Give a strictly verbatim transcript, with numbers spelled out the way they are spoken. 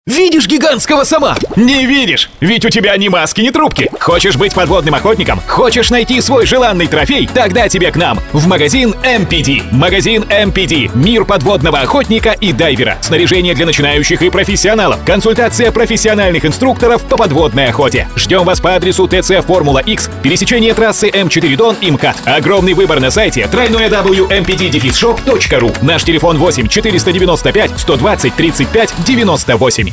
Видишь гигантского сома? Не видишь, ведь у тебя ни маски, ни трубки. Хочешь быть подводным охотником? Хочешь найти свой желанный трофей? Тогда тебе к нам, в магазин эм пи ди. Магазин эм пи ди. Мир подводного охотника и дайвера. Снаряжение для начинающих и профессионалов. Консультация профессиональных инструкторов по подводной охоте. Ждем вас по адресу ТЦ Формула X, пересечение трассы эм четыре Дон и МКАД. Огромный выбор на сайте дабл ю дабл ю дабл ю точка эм пи ди дефис шоп точка ру. Наш телефон восемь четыреста девяносто пять сто двадцать тридцать пять девяносто восемь.